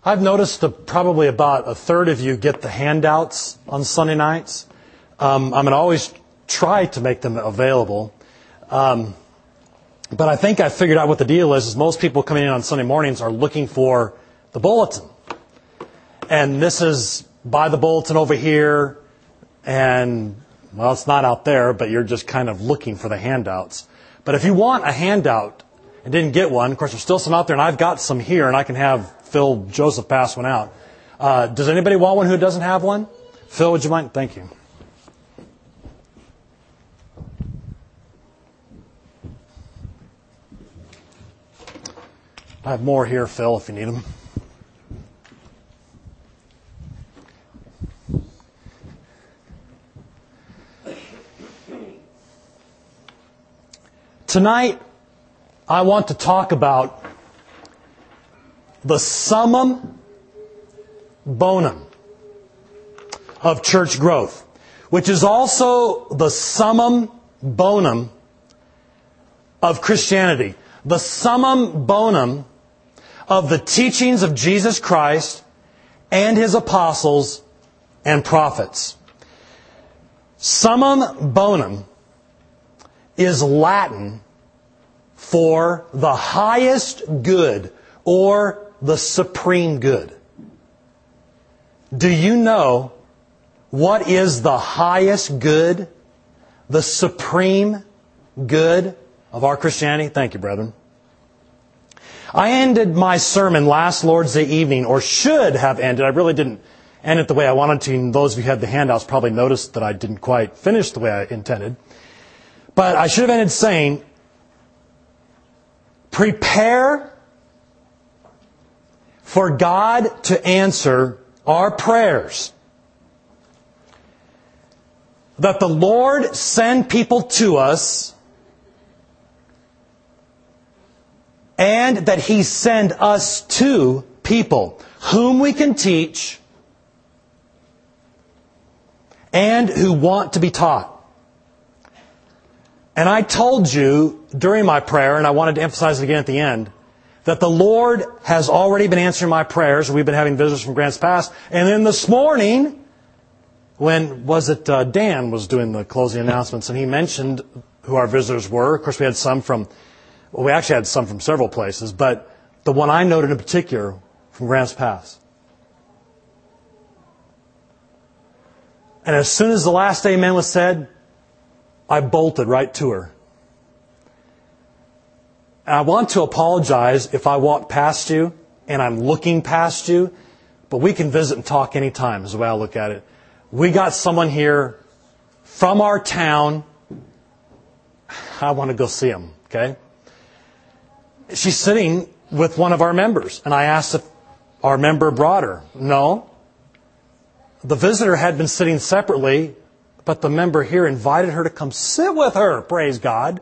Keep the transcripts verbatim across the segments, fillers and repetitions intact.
I've noticed that probably about a third of you get the handouts on Sunday nights. Um, I'm going to always try to make them available. Um, but I think I figured out what the deal is, is most people coming in on Sunday mornings are looking for the bulletin. And this is by the bulletin over here, and, well, it's not out there, but you're just kind of looking for the handouts. But if you want a handout and didn't get one, of course, there's still some out there, and I've got some here, and I can have Phil Joseph pass one out. Uh, does anybody want one who doesn't have one? Phil, would you mind? Thank you. I have more here, Phil, if you need them. Tonight, I want to talk about the summum bonum of church growth, which is also the summum bonum of Christianity, the summum bonum of the teachings of Jesus Christ and His apostles and prophets. Summum bonum is Latin for the highest good or the supreme good. Do you know what is the highest good, the supreme good of our Christianity? Thank you, brethren. I ended my sermon last Lord's Day evening, or should have ended. I really didn't end it the way I wanted to. And those of you who had the handouts probably noticed that I didn't quite finish the way I intended. But I should have ended saying, prepare for God to answer our prayers. That the Lord send people to us, and that He send us to people whom we can teach and who want to be taught. And I told you during my prayer, and I wanted to emphasize it again at the end, that the Lord has already been answering my prayers. We've been having visitors from Grants Pass. And then this morning, when was it uh, Dan was doing the closing announcements, and he mentioned who our visitors were. Of course, we had some from, well, we actually had some from several places, but the one I noted in particular from Grants Pass. And as soon as the last amen was said, I bolted right to her. And I want to apologize if I walk past you and I'm looking past you, but we can visit and talk anytime is the way I look at it. We got someone here from our town. I want to go see him, okay? She's sitting with one of our members, and I asked if our member brought her. No. The visitor had been sitting separately, but the member here invited her to come sit with her, praise God.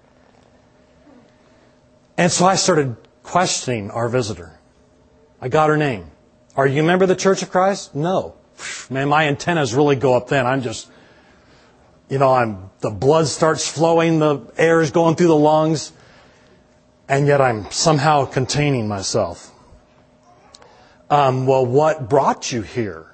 And so I started questioning our visitor. I got her name. Are you a member of the Church of Christ? No. Man, my antennas really go up then. I'm just, you know, I'm the blood starts flowing, the air is going through the lungs, and yet I'm somehow containing myself. Um, well, what brought you here?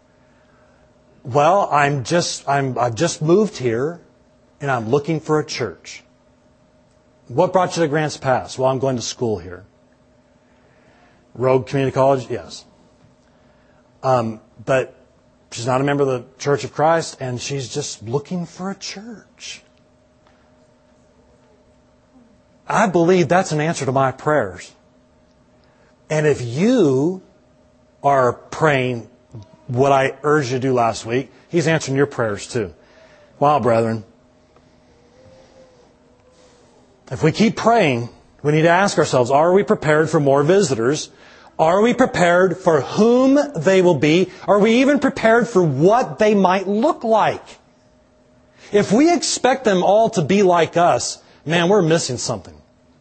Well, I'm just, I'm, I've just moved here, and I'm looking for a church. What brought you to Grants Pass? Well, I'm going to school here. Rogue Community College? Yes. Um, but she's not a member of the Church of Christ, and she's just looking for a church. I believe that's an answer to my prayers. And if you are praying what I urged you to do last week, He's answering your prayers too. Wow, brethren. If we keep praying, we need to ask ourselves, are we prepared for more visitors? Are we prepared for whom they will be? Are we even prepared for what they might look like? If we expect them all to be like us, man, we're missing something.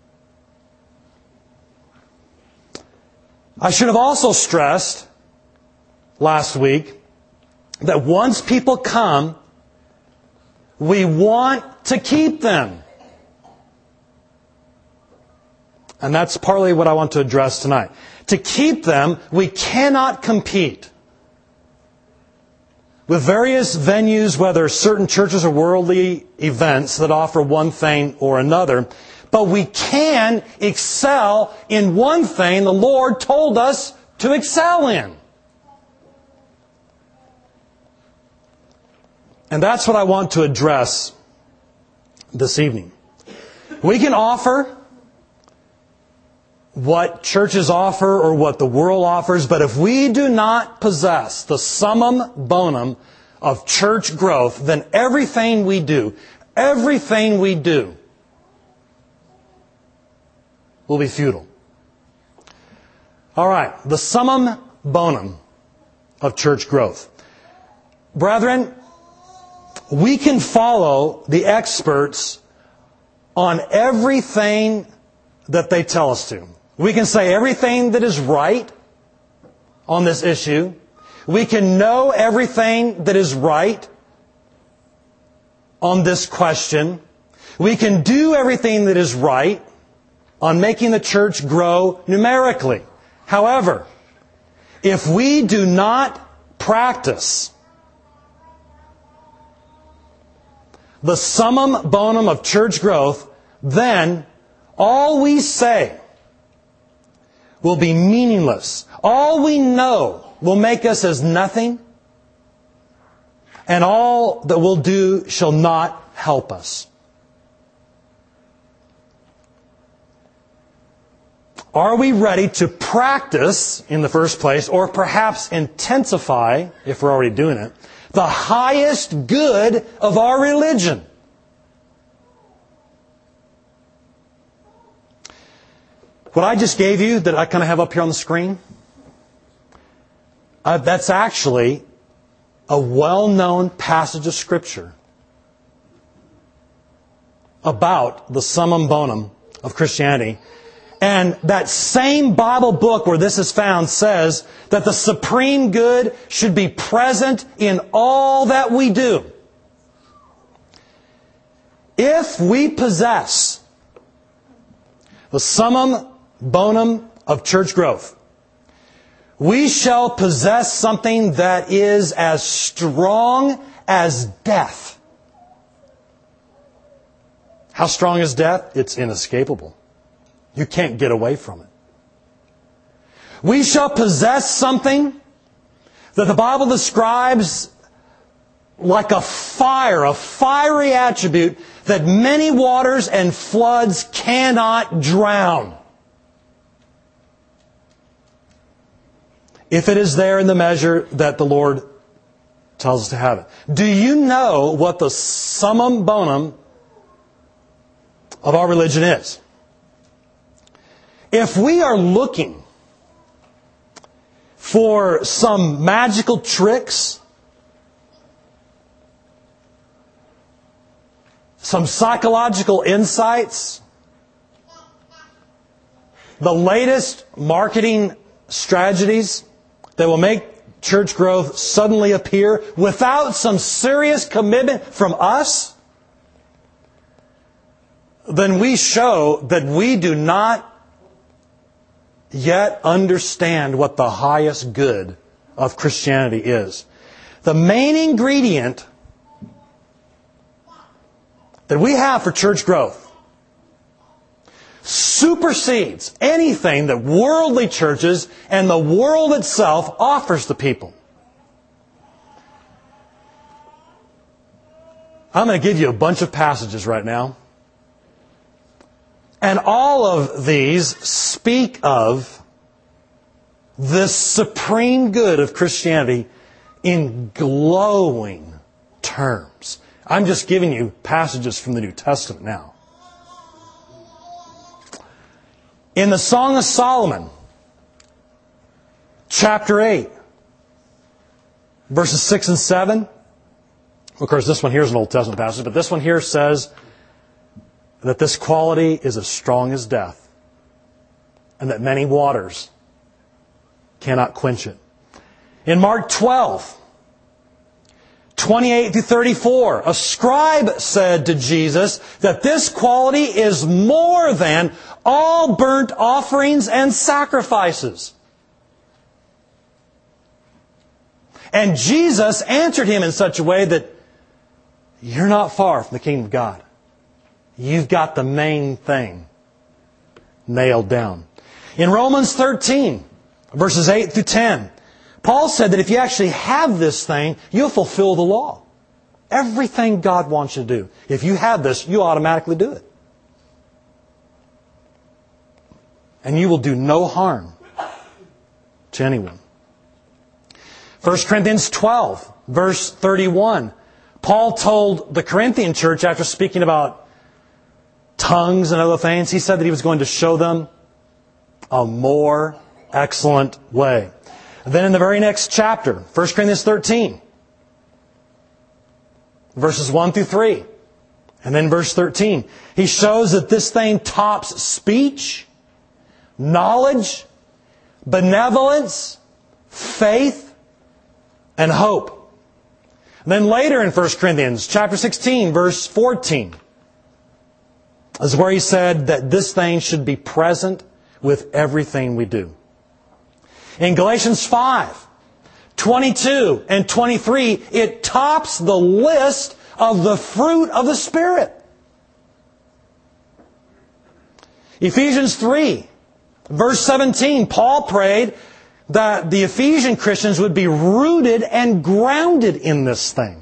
I should have also stressed last week that once people come, we want to keep them. And that's partly what I want to address tonight. To keep them, we cannot compete with various venues, whether certain churches or worldly events that offer one thing or another. But we can excel in one thing the Lord told us to excel in. And that's what I want to address this evening. We can offer what churches offer or what the world offers, but if we do not possess the summum bonum of church growth, then everything we do, everything we do will be futile. All right, the summum bonum of church growth. Brethren, we can follow the experts on everything that they tell us to. We can say everything that is right on this issue. We can know everything that is right on this question. We can do everything that is right on making the church grow numerically. However, if we do not practice the summum bonum of church growth, then all we say will be meaningless. All we know will make us as nothing, and all that we'll do shall not help us. Are we ready to practice, in the first place, or perhaps intensify, if we're already doing it, the highest good of our religion? What I just gave you, that I kind of have up here on the screen, uh, that's actually a well-known passage of Scripture about the summum bonum of Christianity. And that same Bible book where this is found says that the supreme good should be present in all that we do. If we possess the summum bonum of church growth, we shall possess something that is as strong as death. How strong is death? It's inescapable. You can't get away from it. We shall possess something that the Bible describes like a fire, a fiery attribute that many waters and floods cannot drown. If it is there in the measure that the Lord tells us to have it. Do you know what the summum bonum of our religion is? If we are looking for some magical tricks, some psychological insights, the latest marketing strategies that will make church growth suddenly appear without some serious commitment from us, then we show that we do not yet understand what the highest good of Christianity is. The main ingredient that we have for church growth supersedes anything that worldly churches and the world itself offers the people. I'm going to give you a bunch of passages right now. And all of these speak of this supreme good of Christianity in glowing terms. I'm just giving you passages from the New Testament now. In the Song of Solomon, chapter eight, verses six and seven, of course this one here is an Old Testament passage, but this one here says that this quality is as strong as death, and that many waters cannot quench it. In Mark twelve, twenty-eight through thirty-four, a scribe said to Jesus that this quality is more than all burnt offerings and sacrifices. And Jesus answered him in such a way that you're not far from the kingdom of God. You've got the main thing nailed down. In Romans thirteen, verses eight through ten, Paul said that if you actually have this thing, you'll fulfill the law. Everything God wants you to do. If you have this, you automatically do it. And you will do no harm to anyone. First Corinthians twelve, verse thirty-one. Paul told the Corinthian church, after speaking about tongues and other things, he said that he was going to show them a more excellent way. And then in the very next chapter, First Corinthians thirteen, verses one through three, and then verse thirteen, he shows that this thing tops speech, knowledge, benevolence, faith, and hope. And then later in First Corinthians chapter sixteen, verse fourteen, is where he said that this thing should be present with everything we do. In Galatians five, twenty-two and twenty-three, it tops the list of the fruit of the Spirit. Ephesians three, verse seventeen, Paul prayed that the Ephesian Christians would be rooted and grounded in this thing.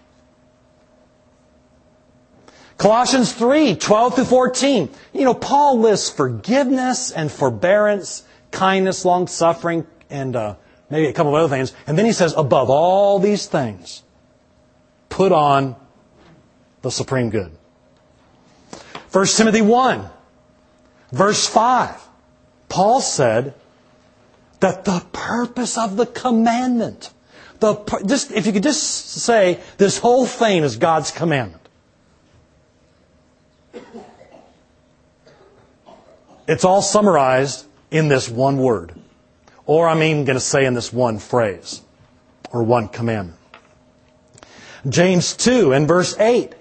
Colossians three, twelve through fourteen. You know, Paul lists forgiveness and forbearance, kindness, long-suffering, and uh, maybe a couple of other things. And then he says, above all these things, put on the supreme good. First Timothy one, verse five. Paul said that the purpose of the commandment, the just if you could just say this whole thing is God's commandment. It's all summarized in this one word. Or I'm even going to say in this one phrase. Or one commandment. James two and verse eight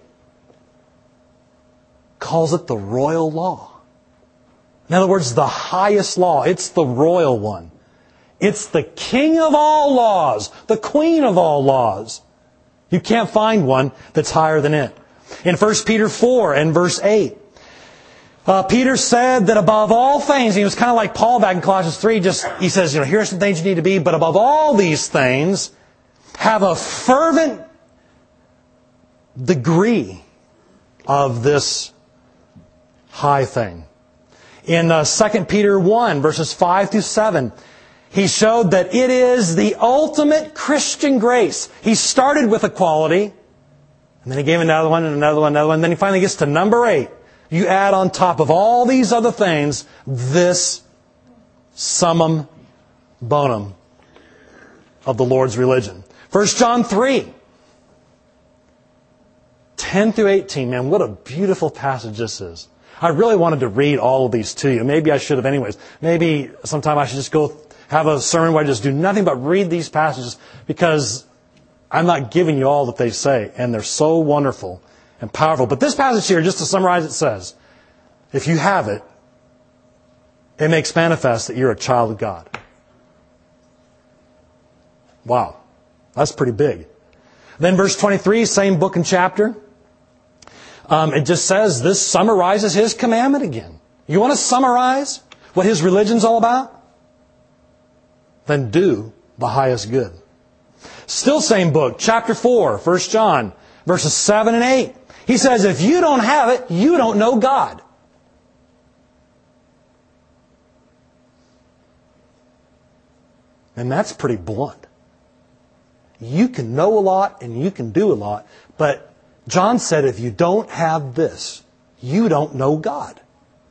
calls it the royal law. In other words, the highest law. It's the royal one. It's the king of all laws. The queen of all laws. You can't find one that's higher than it. In First Peter four and verse eight, Uh, Peter said that above all things, he was kind of like Paul back in Colossians three, just, he says, you know, here's some things you need to be, but above all these things, have a fervent degree of this high thing. In uh, Second Peter one, verses five through seven, he showed that it is the ultimate Christian grace. He started with equality, and then he gave another one, and another one, another one, and then he finally gets to number eight. You add on top of all these other things, this summum bonum of the Lord's religion. First John three, ten through eighteen. Man, what a beautiful passage this is. I really wanted to read all of these to you. Maybe I should have anyways. Maybe sometime I should just go have a sermon where I just do nothing but read these passages, because I'm not giving you all that they say, and they're so wonderful and powerful. But this passage here, just to summarize, it says, if you have it, it makes manifest that you're a child of God. Wow. That's pretty big. Then verse twenty-three, same book and chapter. Um, it just says, this summarizes His commandment again. You want to summarize what His religion's all about? Then do the highest good. Still same book, chapter four, First John, verses seven and eight. He says, if you don't have it, you don't know God. And that's pretty blunt. You can know a lot and you can do a lot, but John said if you don't have this, you don't know God.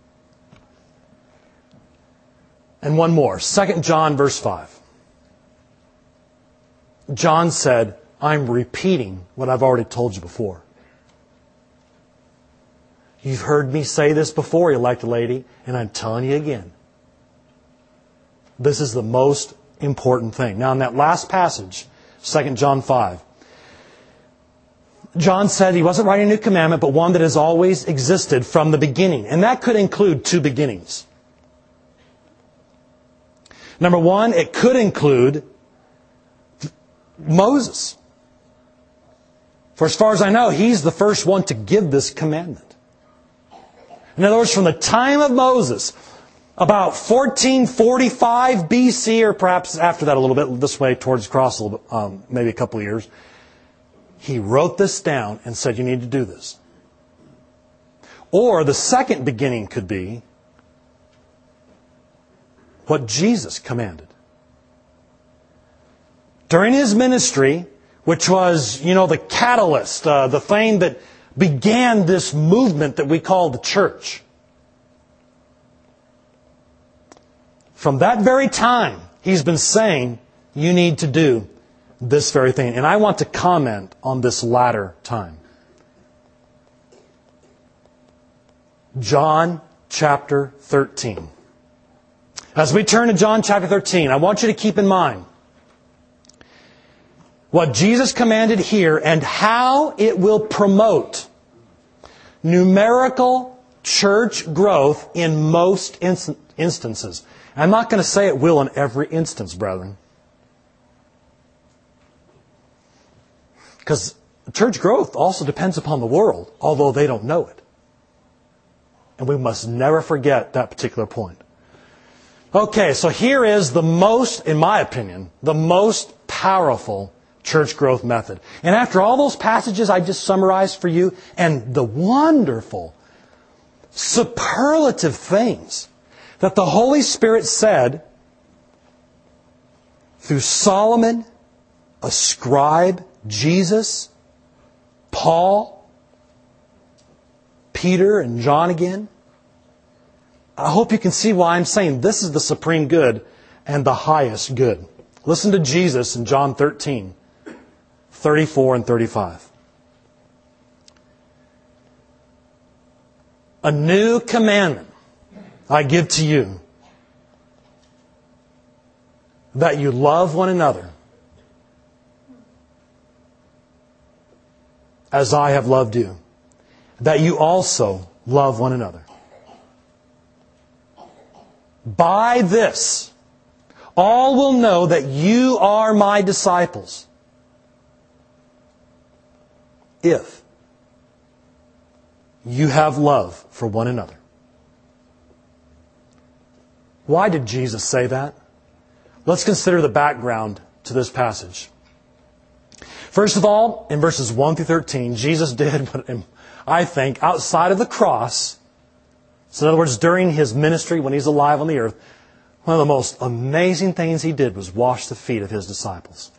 And one more, Second John verse five. John said, I'm repeating what I've already told you before. You've heard me say this before, elect lady, and I'm telling you again. This is the most important thing. Now, in that last passage, Second John five, John said he wasn't writing a new commandment, but one that has always existed from the beginning. And that could include two beginnings. Number one, it could include Moses. For as far as I know, he's the first one to give this commandment. In other words, from the time of Moses, about fourteen forty-five B C, or perhaps after that a little bit, this way towards the cross, a little bit, um, maybe a couple of years, he wrote this down and said, you need to do this. Or the second beginning could be what Jesus commanded. During His ministry, which was, you know, the catalyst, uh, the thing that began this movement that we call the church. From that very time, He's been saying, you need to do this very thing. And I want to comment on this latter time. John chapter thirteen. As we turn to John chapter thirteen, I want you to keep in mind what Jesus commanded here and how it will promote numerical church growth in most inst- instances. I'm not going to say it will in every instance, brethren. Because church growth also depends upon the world, although they don't know it. And we must never forget that particular point. Okay, so here is the most, in my opinion, the most powerful church growth method. And after all those passages I just summarized for you, and the wonderful, superlative things that the Holy Spirit said through Solomon, a scribe, Jesus, Paul, Peter, and John again. I hope you can see why I'm saying this is the supreme good and the highest good. Listen to Jesus in John thirteen, thirty-four and thirty-five. A new commandment I give to you, that you love one another as I have loved you, that you also love one another. By this, all will know that you are my disciples, if you have love for one another. Why did Jesus say that? Let's consider the background to this passage. First of all, in verses one through thirteen, Jesus did what I think, outside of the cross, so in other words, during His ministry when He's alive on the earth, one of the most amazing things He did was wash the feet of His disciples.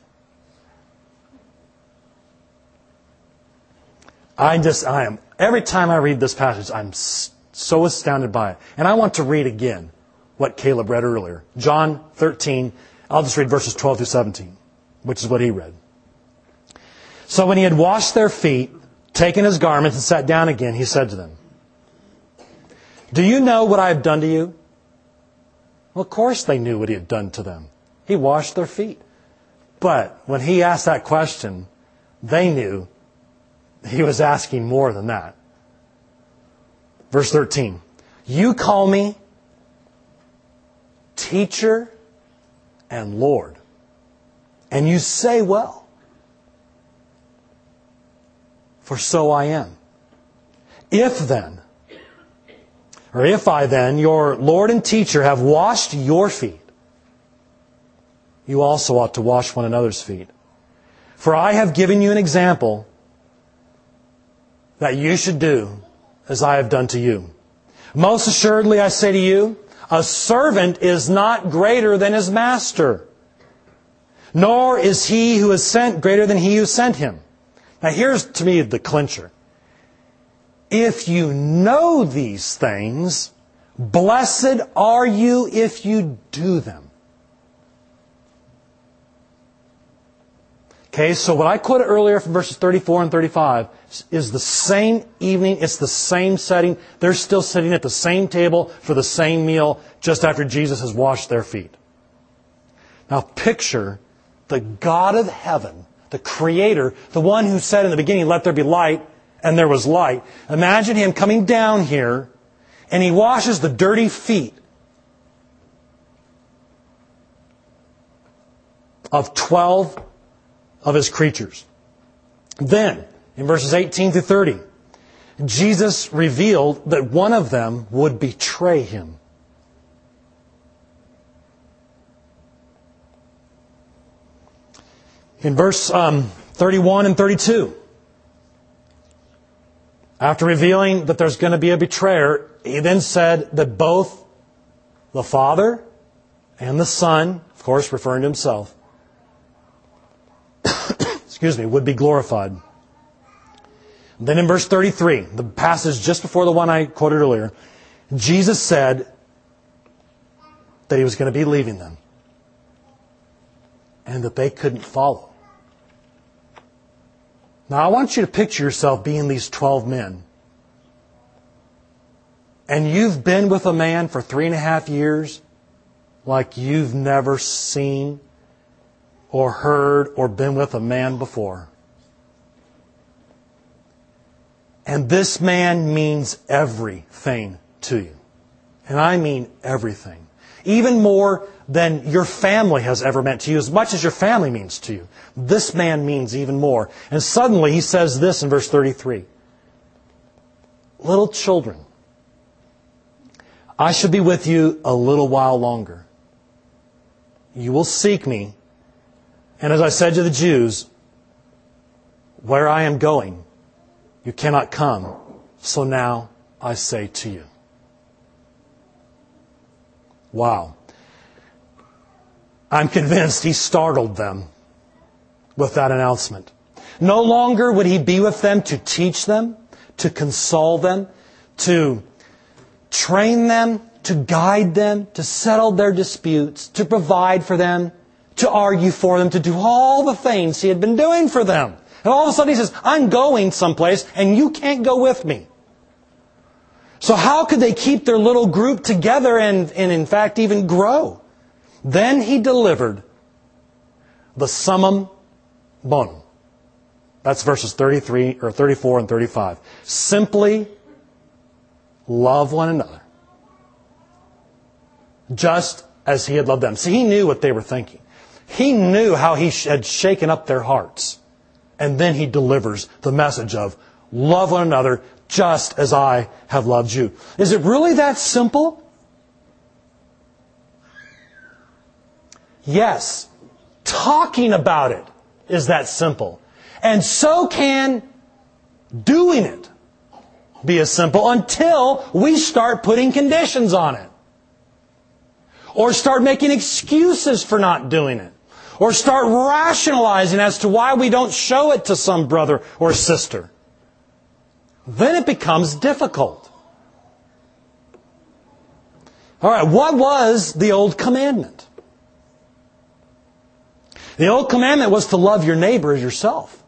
I just, I am, every time I read this passage, I'm so astounded by it. And I want to read again what Caleb read earlier. John thirteen, I'll just read verses twelve through seventeen, which is what he read. So when He had washed their feet, taken His garments, and sat down again, He said to them, do you know what I have done to you? Well, of course they knew what He had done to them. He washed their feet. But when He asked that question, they knew He was asking more than that. Verse thirteen. You call me Teacher and Lord, and you say well, for so I am. If then, or if I then, your Lord and Teacher, have washed your feet, you also ought to wash one another's feet. For I have given you an example that you should do as I have done to you. Most assuredly, I say to you, a servant is not greater than his master, nor is he who is sent greater than he who sent him. Now here's to me the clincher. If you know these things, blessed are you if you do them. Okay, so what I quoted earlier from verses thirty-four and thirty-five is the same evening, it's the same setting. They're still sitting at the same table for the same meal just after Jesus has washed their feet. Now picture the God of heaven, the Creator, the one who said in the beginning, let there be light, and there was light. Imagine Him coming down here, and He washes the dirty feet of twelve of His creatures. Then, in verses eighteen through thirty, Jesus revealed that one of them would betray Him. In verse um, thirty-one and thirty-two, after revealing that there's going to be a betrayer, He then said that both the Father and the Son, of course referring to Himself, excuse me, would be glorified. Then in verse thirty-three, the passage just before the one I quoted earlier, Jesus said that He was going to be leaving them and that they couldn't follow. Now I want you to picture yourself being these twelve men. And you've been with a man for three and a half years like you've never seen or heard or been with a man before. And this man means everything to you. And I mean everything. Even more than your family has ever meant to you, as much as your family means to you. This man means even more. And suddenly He says this in verse thirty-three. Little children, I shall be with you a little while longer. You will seek Me. And as I said to the Jews, where I am going, you cannot come. So now I say to you. Wow. I'm convinced He startled them with that announcement. No longer would He be with them to teach them, to console them, to train them, to guide them, to settle their disputes, to provide for them, to argue for them, to do all the things He had been doing for them. And all of a sudden He says, I'm going someplace and you can't go with me. So how could they keep their little group together and, and in fact even grow? Then He delivered the summum bonum. That's verses thirty-three or thirty-four and thirty-five. Simply love one another, just as He had loved them. See, He knew what they were thinking. He knew how He had shaken up their hearts. And then He delivers the message of love one another just as I have loved you. Is it really that simple? Yes. Talking about it is that simple. And so can doing it be as simple until we start putting conditions on it. Or start making excuses for not doing it. Or start rationalizing as to why we don't show it to some brother or sister. Then it becomes difficult. All right, what was the old commandment? The old commandment was to love your neighbor as yourself.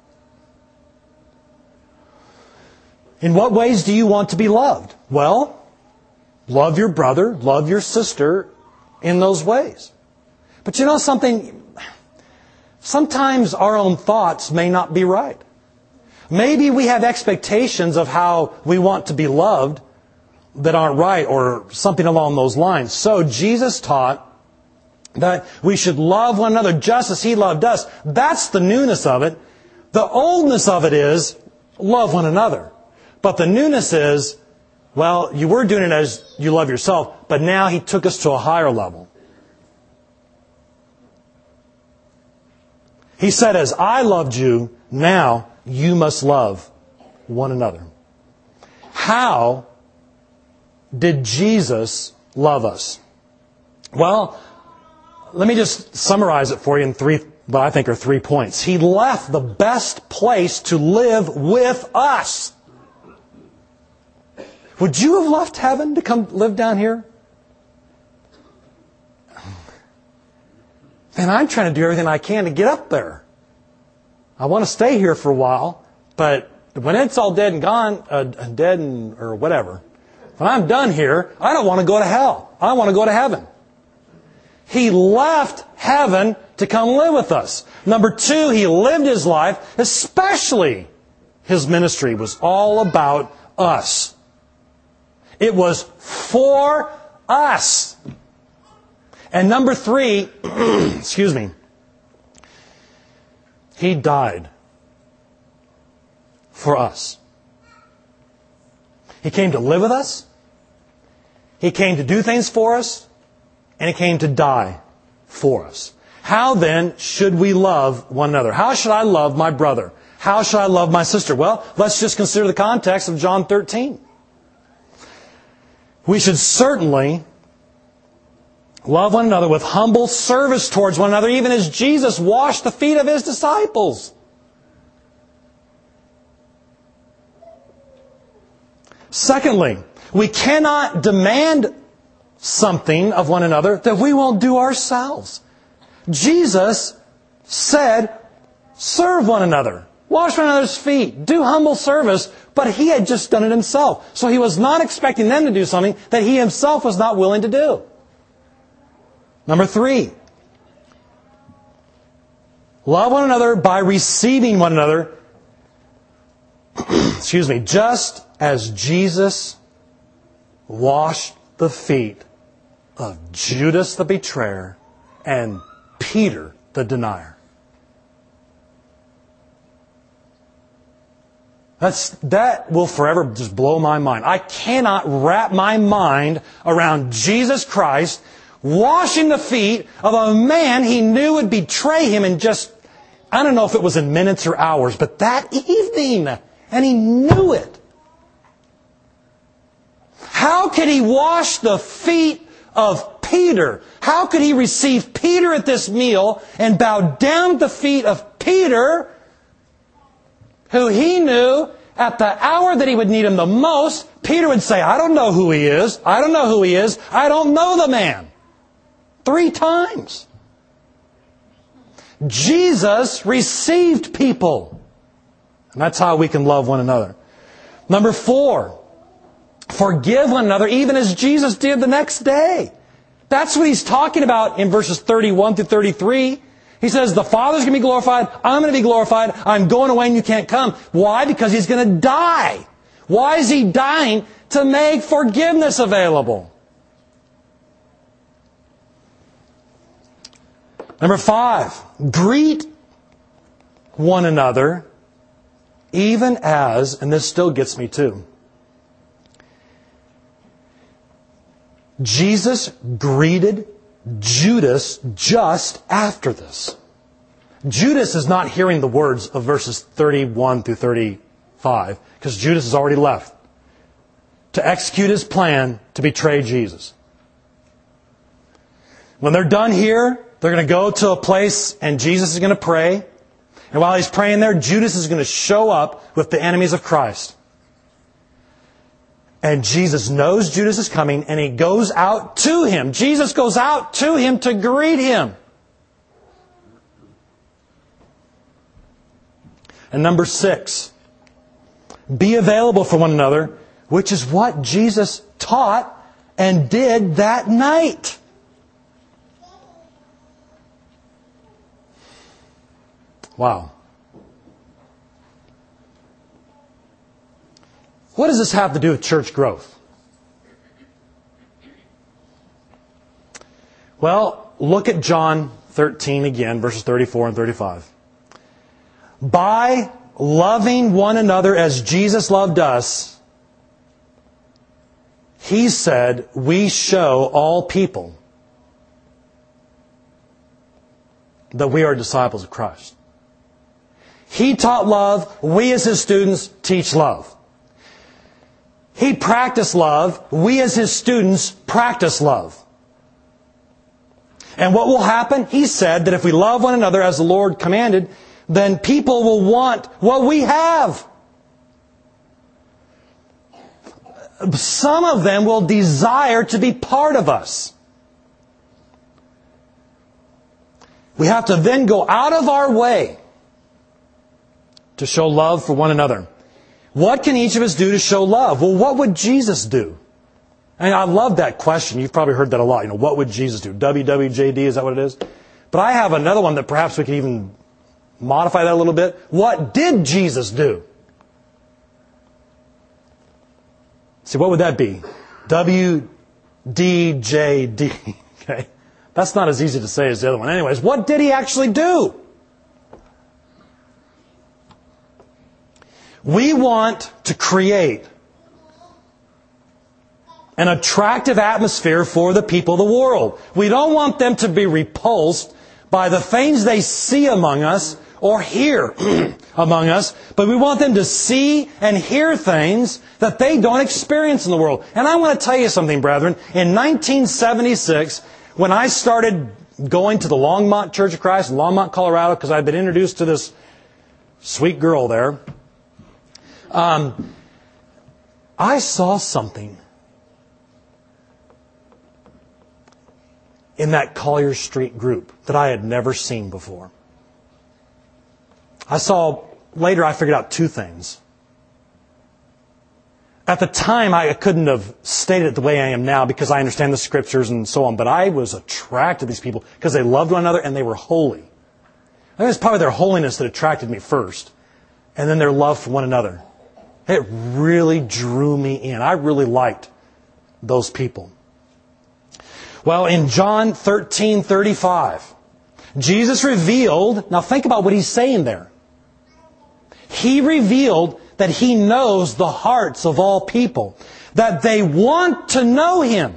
In what ways do you want to be loved? Well, love your brother, love your sister in those ways. But you know something? Sometimes our own thoughts may not be right. Maybe we have expectations of how we want to be loved that aren't right, or something along those lines. So Jesus taught that we should love one another just as He loved us. That's the newness of it. The oldness of it is love one another. But the newness is, well, you were doing it as you love yourself, but now He took us to a higher level. He said, as I loved you, now you must love one another. How did Jesus love us? Well, let me just summarize it for you in three, what I think are three points. He left the best place to live with us. Would you have left heaven to come live down here? And I'm trying to do everything I can to get up there. I want to stay here for a while, but when it's all dead and gone, uh, dead and, or whatever, when I'm done here, I don't want to go to hell. I want to go to heaven. He left heaven to come live with us. Number two, He lived His life, especially His ministry was all about us. It was for us. And number three, excuse me, He died for us. He came to live with us. He came to do things for us. And He came to die for us. How then should we love one another? How should I love my brother? How should I love my sister? Well, let's just consider the context of John thirteen. We should certainly love one another with humble service towards one another, even as Jesus washed the feet of His disciples. Secondly, we cannot demand something of one another that we won't do ourselves. Jesus said, serve one another. Wash one another's feet. Do humble service. But He had just done it Himself. So He was not expecting them to do something that He Himself was not willing to do. Number three. Love one another by receiving one another. Excuse me. Just as Jesus washed the feet of Judas the betrayer and Peter the denier. That's, that will forever just blow my mind. I cannot wrap my mind around Jesus Christ washing the feet of a man He knew would betray Him in just, I don't know if it was in minutes or hours, but that evening. And He knew it. How could He wash the feet of Peter? How could He receive Peter at this meal and bow down at the feet of Peter, who He knew at the hour that He would need Him the most? Peter would say, I don't know who He is. I don't know who He is. I don't know the man. Three times. Jesus received people. And that's how we can love one another. Number four. Forgive one another even as Jesus did the next day. That's what He's talking about in verses thirty-one through thirty-three. He says, the Father's going to be glorified. I'm going to be glorified. I'm going away and you can't come. Why? Because He's going to die. Why is He dying? To make forgiveness available. Number five. Greet one another even as, and this still gets me too, Jesus greeted Judas just after this. Judas is not hearing the words of verses thirty-one through thirty-five because Judas has already left to execute his plan to betray Jesus. When they're done here, they're going to go to a place and Jesus is going to pray. And while He's praying there, Judas is going to show up with the enemies of Christ. And Jesus knows Judas is coming, and He goes out to him. Jesus goes out to him to greet him. And number six, be available for one another, which is what Jesus taught and did that night. Wow. What does this have to do with church growth? Well, look at John thirteen again, verses thirty-four and thirty-five. By loving one another as Jesus loved us, He said, we show all people that we are disciples of Christ. He taught love. We as His students teach love. He practiced love. We as His students practice love. And what will happen? He said that if we love one another as the Lord commanded, then people will want what we have. Some of them will desire to be part of us. We have to then go out of our way to show love for one another. What can each of us do to show love? Well, what would Jesus do? And I love that question. You've probably heard that a lot. You know, what would Jesus do? W W J D, is that what it is? But I have another one that perhaps we can even modify that a little bit. What did Jesus do? See, what would that be? W D J D. Okay. That's not as easy to say as the other one. Anyways, what did He actually do? We want to create an attractive atmosphere for the people of the world. We don't want them to be repulsed by the things they see among us or hear among us, but we want them to see and hear things that they don't experience in the world. And I want to tell you something, brethren. In nineteen seventy-six, when I started going to the Longmont Church of Christ in Longmont, Colorado, because I'd been introduced to this sweet girl there, um, I saw something in that Collier Street group that I had never seen before. I saw, later I figured out two things. At the time, I couldn't have stated it the way I am now because I understand the Scriptures and so on, but I was attracted to these people because they loved one another and they were holy. I think it's probably their holiness that attracted me first, and then their love for one another. It really drew me in. I really liked those people. Well, in John thirteen thirty-five, Jesus revealed, now think about what He's saying there. He revealed that He knows the hearts of all people, that they want to know Him,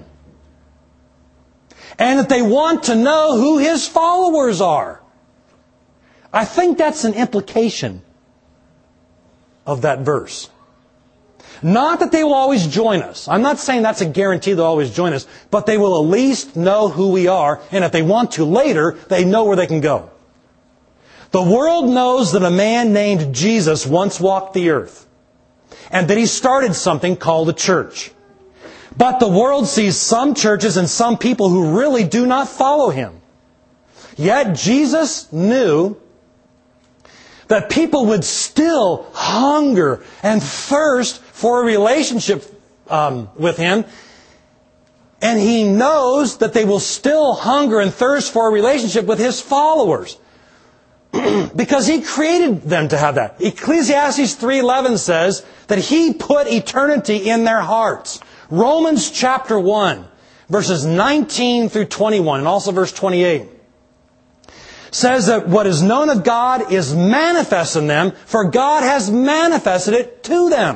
and that they want to know who His followers are. I think that's an implication of that verse. Not that they will always join us. I'm not saying that's a guarantee they'll always join us, but they will at least know who we are, and if they want to later, they know where they can go. The world knows that a man named Jesus once walked the earth, and that He started something called a church. But the world sees some churches and some people who really do not follow Him. Yet Jesus knew that people would still hunger and thirst for a relationship um, with Him. And He knows that they will still hunger and thirst for a relationship with His followers. Because He created them to have that. Ecclesiastes three eleven says that He put eternity in their hearts. Romans chapter one, verses nineteen through twenty-one, and also verse twenty-eight, says that what is known of God is manifest in them, for God has manifested it to them.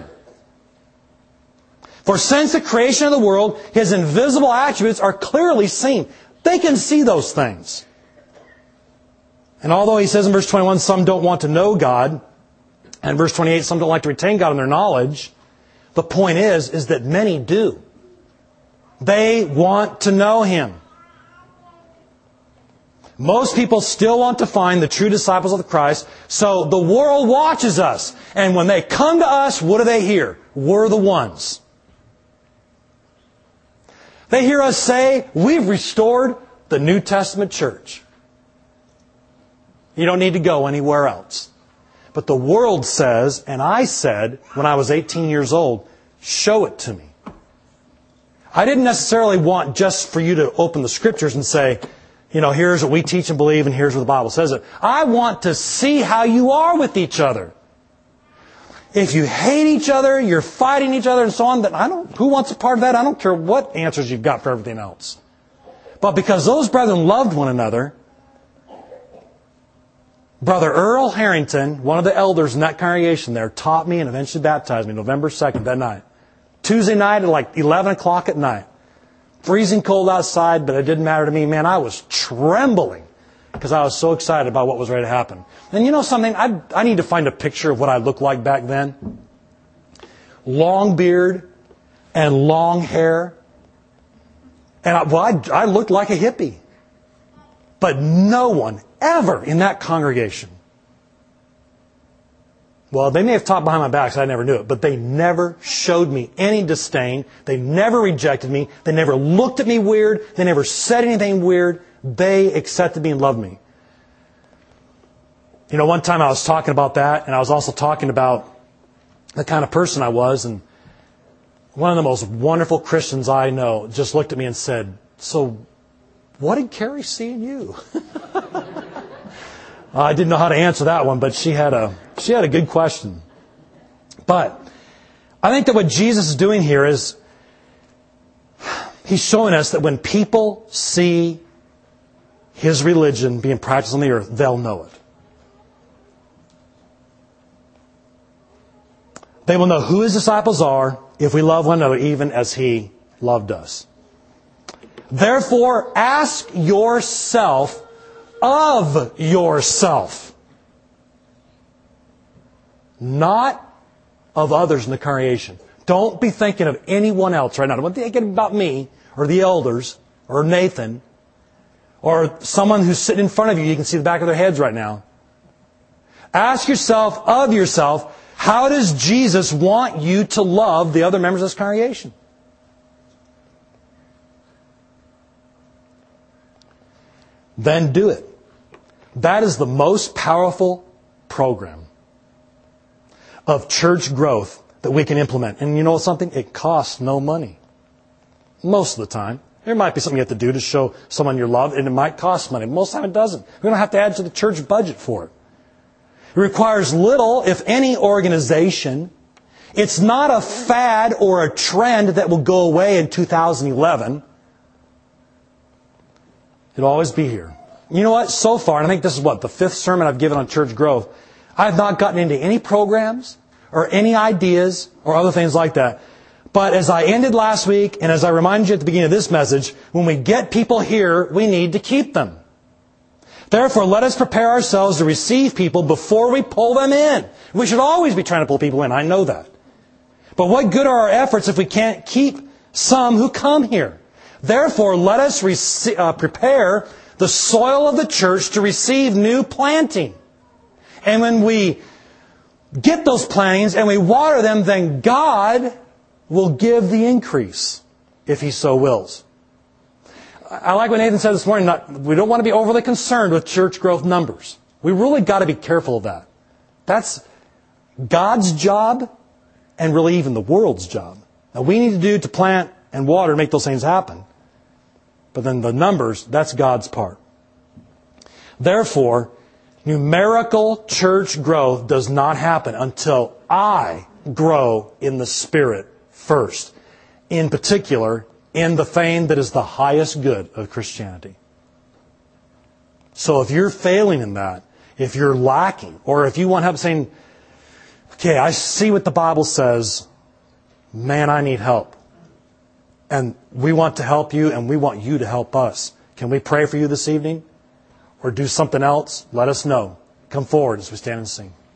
For since the creation of the world, His invisible attributes are clearly seen. They can see those things. And although He says in verse twenty-one, some don't want to know God, and verse twenty-eight, some don't like to retain God in their knowledge, the point is, is that many do. They want to know Him. Most people still want to find the true disciples of Christ, so the world watches us. And when they come to us, what do they hear? We're the ones. They hear us say, we've restored the New Testament church. You don't need to go anywhere else. But the world says, and I said when I was eighteen years old, show it to me. I didn't necessarily want just for you to open the Scriptures and say, you know, here's what we teach and believe, and here's what the Bible says it. I want to see how you are with each other. If you hate each other, you're fighting each other and so on, then I don't, who wants a part of that? I don't care what answers you've got for everything else. But because those brethren loved one another, Brother Earl Harrington, one of the elders in that congregation there, taught me and eventually baptized me November second that night. Tuesday night at like eleven o'clock at night. Freezing cold outside, but it didn't matter to me. Man, I was trembling because I was so excited about what was ready to happen. And you know something? I, I need to find a picture of what I looked like back then. Long beard and long hair. And I, well, I, I looked like a hippie. But no one ever in that congregation, well, they may have talked behind my back, so I never knew it, but they never showed me any disdain. They never rejected me. They never looked at me weird. They never said anything weird. They accepted me and loved me. You know, one time I was talking about that, and I was also talking about the kind of person I was, and one of the most wonderful Christians I know just looked at me and said, so what did Carrie see in you? I didn't know how to answer that one, but she had a she had a good question. But I think that what Jesus is doing here is He's showing us that when people see His religion being practiced on the earth, they'll know it. They will know who His disciples are if we love one another even as He loved us. Therefore, ask yourself of yourself, not of others in the congregation. Don't be thinking of anyone else right now. Don't be thinking about me or the elders or Nathan or someone who's sitting in front of you. You can see the back of their heads right now. Ask yourself of yourself, how does Jesus want you to love the other members of this congregation? Then do it. That is the most powerful program of church growth that we can implement. And you know something? It costs no money. Most of the time. There might be something you have to do to show someone your love, and it might cost money. Most of the time it doesn't. We don't have to add to the church budget for it. It requires little, if any, organization. It's not a fad or a trend that will go away in two thousand eleven. It'll always be here. You know what? So far, and I think this is what, the fifth sermon I've given on church growth, I have not gotten into any programs or any ideas or other things like that. But as I ended last week, and as I reminded you at the beginning of this message, when we get people here, we need to keep them. Therefore, let us prepare ourselves to receive people before we pull them in. We should always be trying to pull people in. I know that. But what good are our efforts if we can't keep some who come here? Therefore, let us rec- uh, prepare the soil of the church to receive new planting. And when we get those plantings and we water them, then God will give the increase, if He so wills. I like what Nathan said this morning. Not, we don't want to be overly concerned with church growth numbers. We really got to be careful of that. That's God's job and really even the world's job. Now, we need to do to plant and water and make those things happen. But then the numbers, that's God's part. Therefore, numerical church growth does not happen until I grow in the Spirit first. In particular, in the thing that is the highest good of Christianity. So if you're failing in that, if you're lacking, or if you want help saying, okay, I see what the Bible says, man, I need help. And we want to help you, and we want you to help us. Can we pray for you this evening? Or do something else? Let us know. Come forward as we stand and sing.